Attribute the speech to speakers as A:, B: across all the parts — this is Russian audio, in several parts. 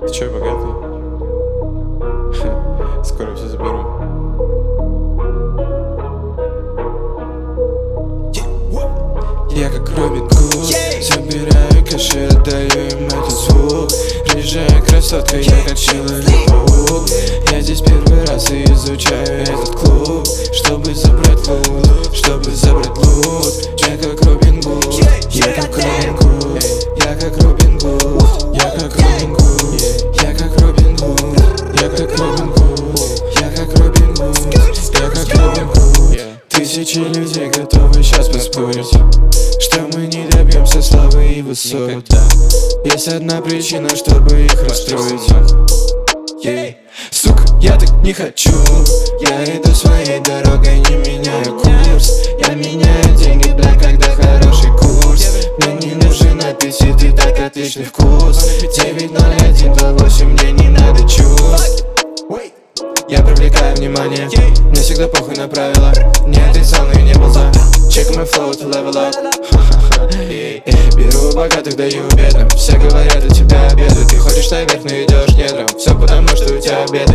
A: Ты чё, богатый? Скоро все заберу.
B: Я как Робин Гуд, забираю кэш и отдаю им этот звук. Приезжая красотка, я как Человек-паук. Я здесь первый раз и изучаю этот клуб, чтобы забрать лут, чтобы забрать лут. Я как Робин Гуд, я как Робин Гуд, я как Робин Гуд, я как Робин Гуд, я как Робин Гуд, я как Робин Гуд, я как Робин Гуд, я как Робин Гуд. Тысячи людей готовы сейчас поспорить, что мы не добьемся славы и высот. Есть одна причина, чтобы их расстроить. Сука, я так не хочу. Я иду своей дорогой, не меняю курс. Я меняю деньги, бля, когда хороший курс. Мне не нужны надписи, ты так отличный вкус. 90128, мне не надо чувств. Я привлекаю внимание, мне всегда похуй на правила. Не отрицал, но и не был за. Check my flow to level up. Беру богатых, даю бедным. Все говорят, у тебя обеды. Ты хочешь наверх, но идешь недром. Все потому, что у тебя беды.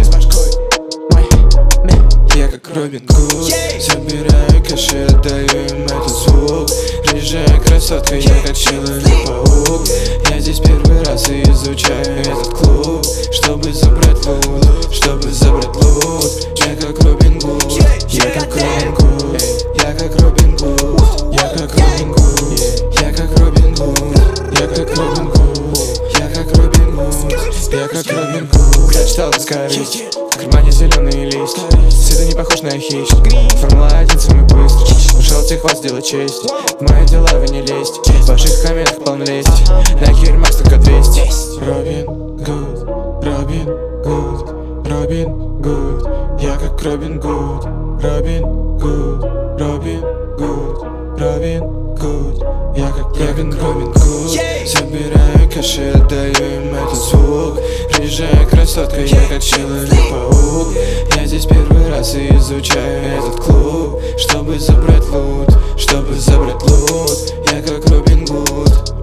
B: Я как Робин Гуд, забираю кэш и отдаю им этот звук. Приезжая красотка, я как Человек-паук. Я здесь первый раз и изучаю этот клуб, чтобы забрать лут, чтобы забрать лут. Я как Робин Гуд, я как Робин Гуд, я как Робин Гуд, я как Робин Гуд, я как Робин Гуд, я как Робин Гуд, я как Робин Гуд, я как Робин Гуд. Я читал Скайрис, в кармане зеленый лист. Цвета не похож на хищник, Формула-1 самый быстрый. Ушел техват сделать честь, в мои дела вы не лезть. В ваших комментах полно лезть, на Хири Макс только 200. Робин Гуд, Робин Гуд, Робин Гуд. Я как Робин Гуд, Робин Гуд, Робин Гуд, Робин Гуд. Я как Робин Гуд, забираю кэш и отдаю им этот звук. Приезжая красотка, я как Человек-паук. Я здесь первый раз и изучаю этот клуб, чтобы забрать лут, чтобы забрать лут. Я как Робин Гуд.